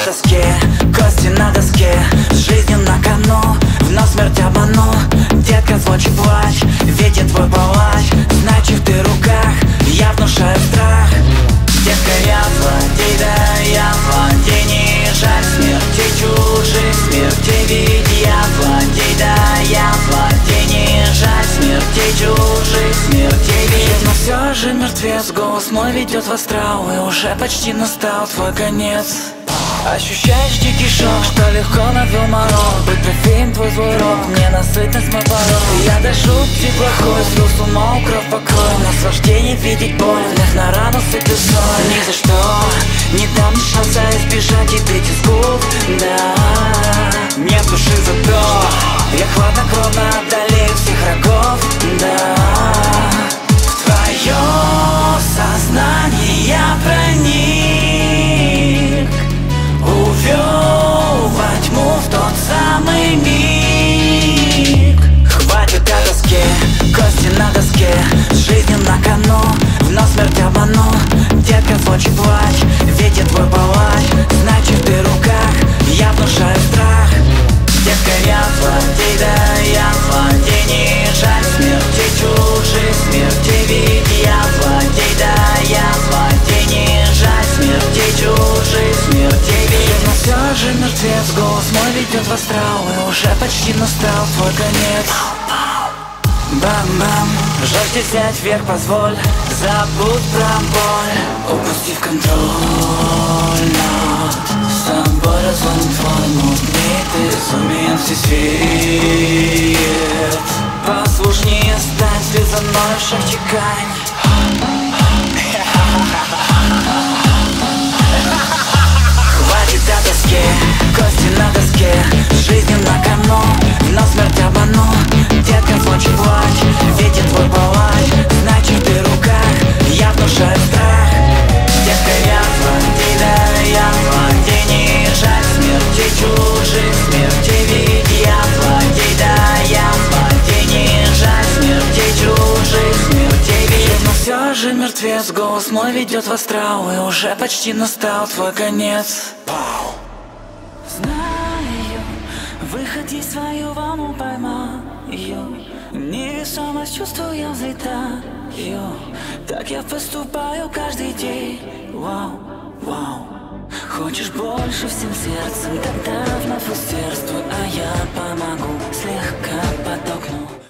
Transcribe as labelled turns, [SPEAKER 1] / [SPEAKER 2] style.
[SPEAKER 1] доске, кости на доске, с жизнью на кону, вновь смерть обману. Детка, звучит плач, видит твой палач, знай, чьих ты руках, я внушаю страх. Детка, я злодей, да я злодей, не жаль смерти чужих, смерти ведь я злодей, да я злодей, не жаль смерти чужих, смерти ведь. Но все же мертвец, голос мой ведет в астрал, и уже почти настал твой конец. Ощущаешь дикий шок, что легко навел мороз. Быть трофеем твой злой рок, мне насытность мой порог. Я дышу плохой, слез с ума, украв покой. Наслаждение видеть боль, вновь на рану сыплю соль. Ни за что не дам ни шанса избежать и бить из губ, да. Нет души, зато я хладнокровно одолею всех врагов, да. В твое сознание я проник, увел во тьму в тот самый миг. Хватит о доске, кости на доске, с жизнью на кону, вновь смерть обману. Детка, звучит плач, видит твой палач, знай, чьих ты руках, я внушаю страх. Детка, я злодей, да я злодей, не жаль смерти чужих, смерти ведь я злодей, да я злодей, не жаль смерти чужих, смерти ведь. Но все же мертвец, голос мой ведет в астрал, и уже почти настал твой конец. Бам-бам, жажде взять вверх, позволь, забудь про боль, упустив контроль над собой, разлом твой мутный, ты безумен всесвет. Послушнее стань, вслед за мной шаг чекань. Хватит о доске, кости на доске, с жизнью на кону, вновь смерть обману. Детка, звучит плач, видит твой палач, знай, чьих ты руках, я внушаю страх. Детка, я злодей, да я злодей, не жаль смерти чужих, смерти ведь я злодей, да я злодей, не жаль смерти чужих, смерти ведь. Но все же мертвец, голос мой ведет в астрал, и уже почти настал твой конец.
[SPEAKER 2] Знаю, выход есть, свою волну поймаю. Невесомость чувствую, взлетаю. Так я поступаю каждый день. Вау, вау. Хочешь больше всем сердцем, тогда вновь усердствуй, а я помогу, слегка подтолкну.